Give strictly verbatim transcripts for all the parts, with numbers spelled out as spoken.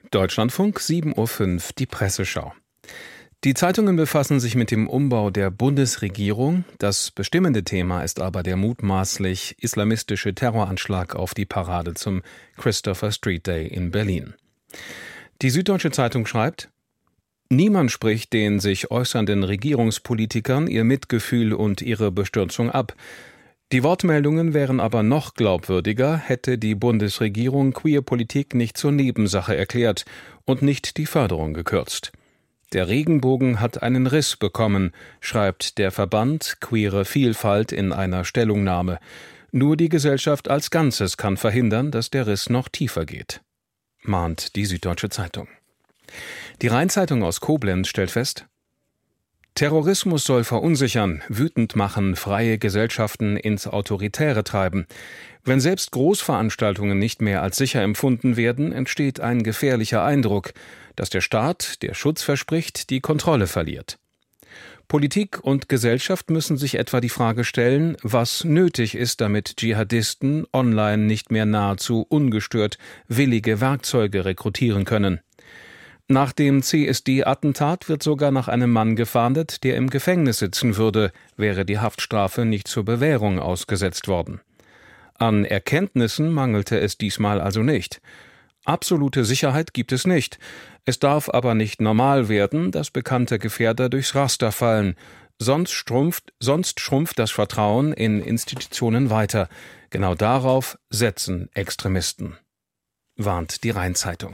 Deutschlandfunk, sieben Uhr fünf, die Presseschau. Die Zeitungen befassen sich mit dem Umbau der Bundesregierung. Das bestimmende Thema ist aber der mutmaßlich islamistische Terroranschlag auf die Parade zum Christopher Street Day in Berlin. Die Süddeutsche Zeitung schreibt: Niemand spricht den sich äußernden Regierungspolitikern ihr Mitgefühl und ihre Bestürzung ab. Die Wortmeldungen wären aber noch glaubwürdiger, hätte die Bundesregierung Queerpolitik nicht zur Nebensache erklärt und nicht die Förderung gekürzt. Der Regenbogen hat einen Riss bekommen, schreibt der Verband Queere Vielfalt in einer Stellungnahme. Nur die Gesellschaft als Ganzes kann verhindern, dass der Riss noch tiefer geht, mahnt die Süddeutsche Zeitung. Die Rhein-Zeitung aus Koblenz stellt fest: Terrorismus soll verunsichern, wütend machen, freie Gesellschaften ins Autoritäre treiben. Wenn selbst Großveranstaltungen nicht mehr als sicher empfunden werden, entsteht ein gefährlicher Eindruck, dass der Staat, der Schutz verspricht, die Kontrolle verliert. Politik und Gesellschaft müssen sich etwa die Frage stellen, was nötig ist, damit Dschihadisten online nicht mehr nahezu ungestört willige Werkzeuge rekrutieren können. Nach dem C S D-Attentat wird sogar nach einem Mann gefahndet, der im Gefängnis sitzen würde, wäre die Haftstrafe nicht zur Bewährung ausgesetzt worden. An Erkenntnissen mangelte es diesmal also nicht. Absolute Sicherheit gibt es nicht. Es darf aber nicht normal werden, dass bekannte Gefährder durchs Raster fallen. Sonst schrumpft, sonst schrumpft das Vertrauen in Institutionen weiter. Genau darauf setzen Extremisten, warnt die Rhein-Zeitung.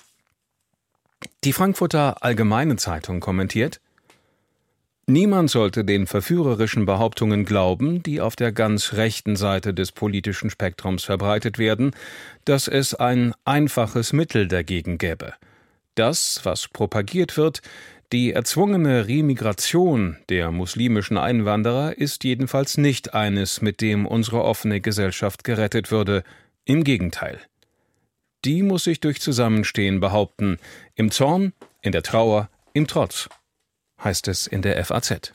Die Frankfurter Allgemeine Zeitung kommentiert: Niemand sollte den verführerischen Behauptungen glauben, die auf der ganz rechten Seite des politischen Spektrums verbreitet werden, dass es ein einfaches Mittel dagegen gäbe. Das, was propagiert wird, die erzwungene Remigration der muslimischen Einwanderer, ist jedenfalls nicht eines, mit dem unsere offene Gesellschaft gerettet würde. Im Gegenteil. Die muss sich durch Zusammenstehen behaupten, im Zorn, in der Trauer, im Trotz, heißt es in der F A Z.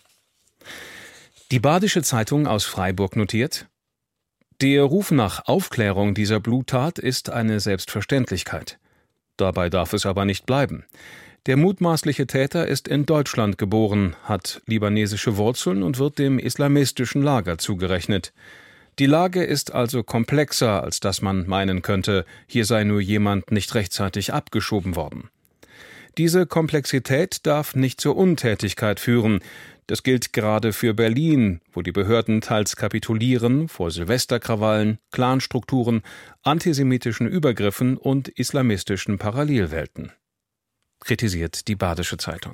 Die Badische Zeitung aus Freiburg notiert: Der Ruf nach Aufklärung dieser Bluttat ist eine Selbstverständlichkeit. Dabei darf es aber nicht bleiben. Der mutmaßliche Täter ist in Deutschland geboren, hat libanesische Wurzeln und wird dem islamistischen Lager zugerechnet. Die Lage ist also komplexer, als dass man meinen könnte, hier sei nur jemand nicht rechtzeitig abgeschoben worden. Diese Komplexität darf nicht zur Untätigkeit führen. Das gilt gerade für Berlin, wo die Behörden teils kapitulieren vor Silvesterkrawallen, Clanstrukturen, antisemitischen Übergriffen und islamistischen Parallelwelten, kritisiert die Badische Zeitung.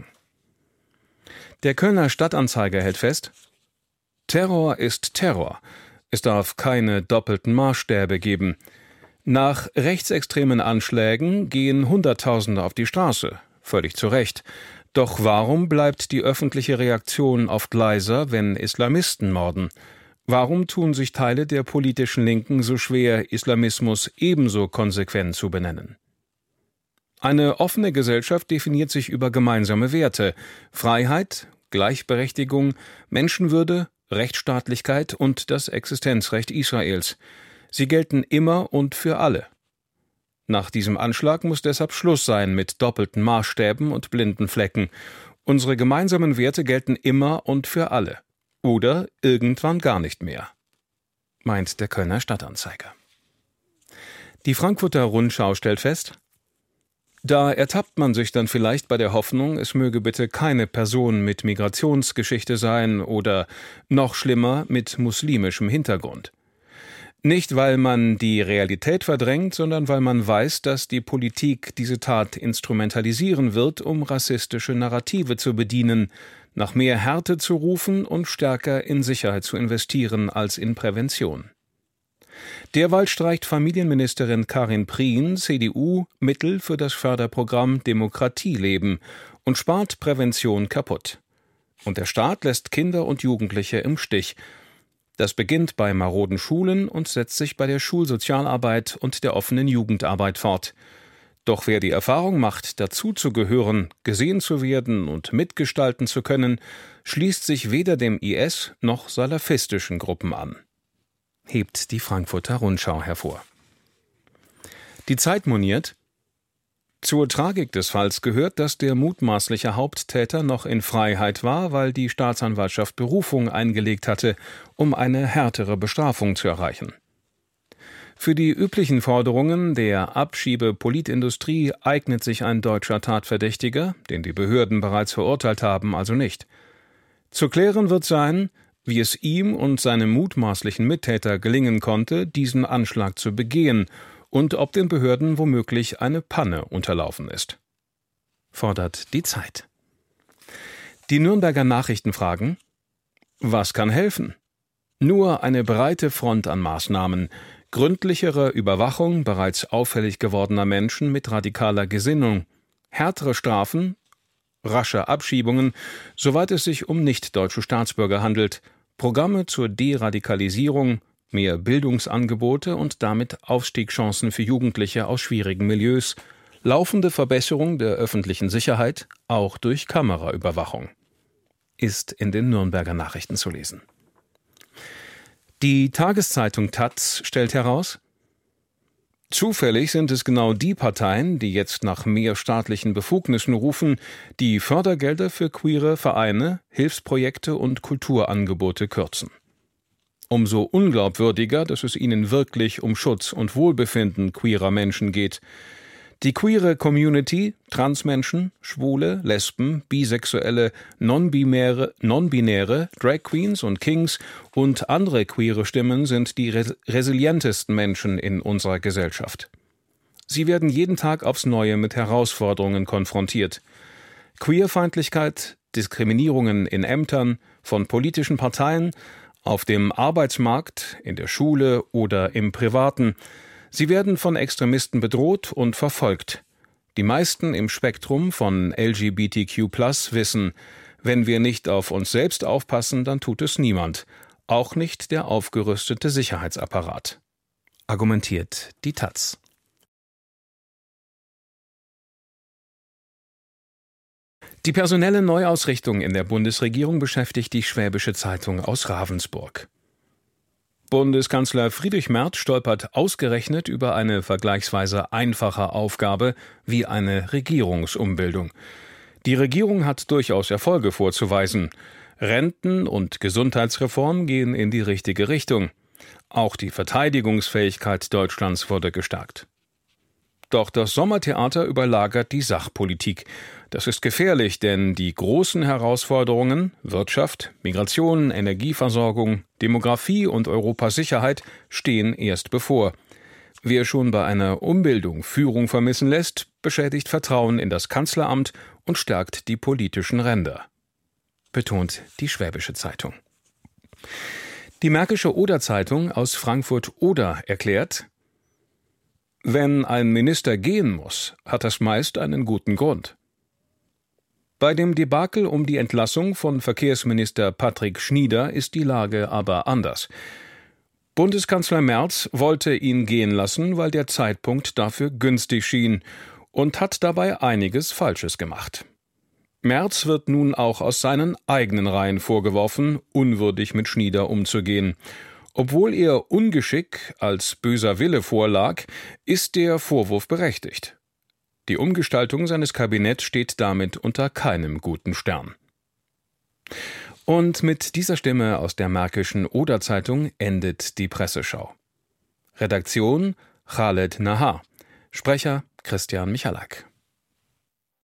Der Kölner Stadtanzeiger hält fest: Terror ist Terror. Es darf keine doppelten Maßstäbe geben. Nach rechtsextremen Anschlägen gehen Hunderttausende auf die Straße. Völlig zu Recht. Doch warum bleibt die öffentliche Reaktion oft leiser, wenn Islamisten morden? Warum tun sich Teile der politischen Linken so schwer, Islamismus ebenso konsequent zu benennen? Eine offene Gesellschaft definiert sich über gemeinsame Werte: Freiheit, Gleichberechtigung, Menschenwürde, Rechtsstaatlichkeit und das Existenzrecht Israels. Sie gelten immer und für alle. Nach diesem Anschlag muss deshalb Schluss sein mit doppelten Maßstäben und blinden Flecken. Unsere gemeinsamen Werte gelten immer und für alle. Oder irgendwann gar nicht mehr, meint der Kölner Stadtanzeiger. Die Frankfurter Rundschau stellt fest: Da ertappt man sich dann vielleicht bei der Hoffnung, es möge bitte keine Person mit Migrationsgeschichte sein oder, noch schlimmer, mit muslimischem Hintergrund. Nicht, weil man die Realität verdrängt, sondern weil man weiß, dass die Politik diese Tat instrumentalisieren wird, um rassistische Narrative zu bedienen, nach mehr Härte zu rufen und stärker in Sicherheit zu investieren als in Prävention. Derweil streicht Familienministerin Karin Prien, C D U, Mittel für das Förderprogramm Demokratieleben und spart Prävention kaputt. Und der Staat lässt Kinder und Jugendliche im Stich. Das beginnt bei maroden Schulen und setzt sich bei der Schulsozialarbeit und der offenen Jugendarbeit fort. Doch wer die Erfahrung macht, dazuzugehören, gesehen zu werden und mitgestalten zu können, schließt sich weder dem I S noch salafistischen Gruppen an, hebt die Frankfurter Rundschau hervor. Die Zeit moniert: Zur Tragik des Falls gehört, dass der mutmaßliche Haupttäter noch in Freiheit war, weil die Staatsanwaltschaft Berufung eingelegt hatte, um eine härtere Bestrafung zu erreichen. Für die üblichen Forderungen der Abschiebe-Politindustrie eignet sich ein deutscher Tatverdächtiger, den die Behörden bereits verurteilt haben, also nicht. Zu klären wird sein, wie es ihm und seinem mutmaßlichen Mittäter gelingen konnte, diesen Anschlag zu begehen und ob den Behörden womöglich eine Panne unterlaufen ist. Fordert die Zeit. Die Nürnberger Nachrichten fragen: Was kann helfen? Nur eine breite Front an Maßnahmen, gründlichere Überwachung bereits auffällig gewordener Menschen mit radikaler Gesinnung, härtere Strafen, rasche Abschiebungen, soweit es sich um nicht-deutsche Staatsbürger handelt, Programme zur Deradikalisierung, mehr Bildungsangebote und damit Aufstiegschancen für Jugendliche aus schwierigen Milieus, laufende Verbesserung der öffentlichen Sicherheit, auch durch Kameraüberwachung. Ist in den Nürnberger Nachrichten zu lesen. Die Tageszeitung taz stellt heraus: Zufällig sind es genau die Parteien, die jetzt nach mehr staatlichen Befugnissen rufen, die Fördergelder für queere Vereine, Hilfsprojekte und Kulturangebote kürzen. Umso unglaubwürdiger, dass es ihnen wirklich um Schutz und Wohlbefinden queerer Menschen geht. Die queere Community, Transmenschen, Schwule, Lesben, Bisexuelle, Non-Binäre, Non-Binäre, Drag Queens und Kings und andere queere Stimmen sind die res- resilientesten Menschen in unserer Gesellschaft. Sie werden jeden Tag aufs Neue mit Herausforderungen konfrontiert. Queerfeindlichkeit, Diskriminierungen in Ämtern, von politischen Parteien, auf dem Arbeitsmarkt, in der Schule oder im Privaten. Sie werden von Extremisten bedroht und verfolgt. Die meisten im Spektrum von L G B T Q plus wissen, wenn wir nicht auf uns selbst aufpassen, dann tut es niemand, auch nicht der aufgerüstete Sicherheitsapparat. Argumentiert die taz. Die personelle Neuausrichtung in der Bundesregierung beschäftigt die Schwäbische Zeitung aus Ravensburg. Bundeskanzler Friedrich Merz stolpert ausgerechnet über eine vergleichsweise einfache Aufgabe wie eine Regierungsumbildung. Die Regierung hat durchaus Erfolge vorzuweisen. Renten- und Gesundheitsreform gehen in die richtige Richtung. Auch die Verteidigungsfähigkeit Deutschlands wurde gestärkt. Doch das Sommertheater überlagert die Sachpolitik. Das ist gefährlich, denn die großen Herausforderungen Wirtschaft, Migration, Energieversorgung, Demografie und Europas Sicherheit stehen erst bevor. Wer schon bei einer Umbildung Führung vermissen lässt, beschädigt Vertrauen in das Kanzleramt und stärkt die politischen Ränder. Betont die Schwäbische Zeitung. Die Märkische Oder-Zeitung aus Frankfurt-Oder erklärt: Wenn ein Minister gehen muss, hat das meist einen guten Grund. Bei dem Debakel um die Entlassung von Verkehrsminister Patrick Schnieder ist die Lage aber anders. Bundeskanzler Merz wollte ihn gehen lassen, weil der Zeitpunkt dafür günstig schien und hat dabei einiges Falsches gemacht. Merz wird nun auch aus seinen eigenen Reihen vorgeworfen, unwürdig mit Schnieder umzugehen. Obwohl ihr Ungeschick als böser Wille vorlag, ist der Vorwurf berechtigt. Die Umgestaltung seines Kabinetts steht damit unter keinem guten Stern. Und mit dieser Stimme aus der Märkischen Oder-Zeitung endet die Presseschau. Redaktion Khaled Nahar. Sprecher Christian Michalak.